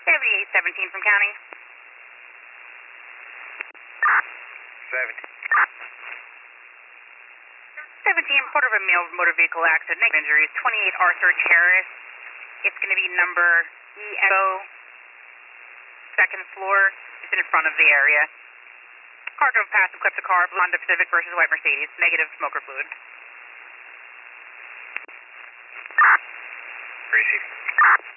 7817 from county. 17. 17, report of a male motor vehicle accident, negative injuries, 28 Arthur Terrace. It's going to be number ESO, second floor. It's in front of the area. Car drove past and clipped a car, Honda Civic versus white Mercedes, negative smoker fluid. Appreciate it.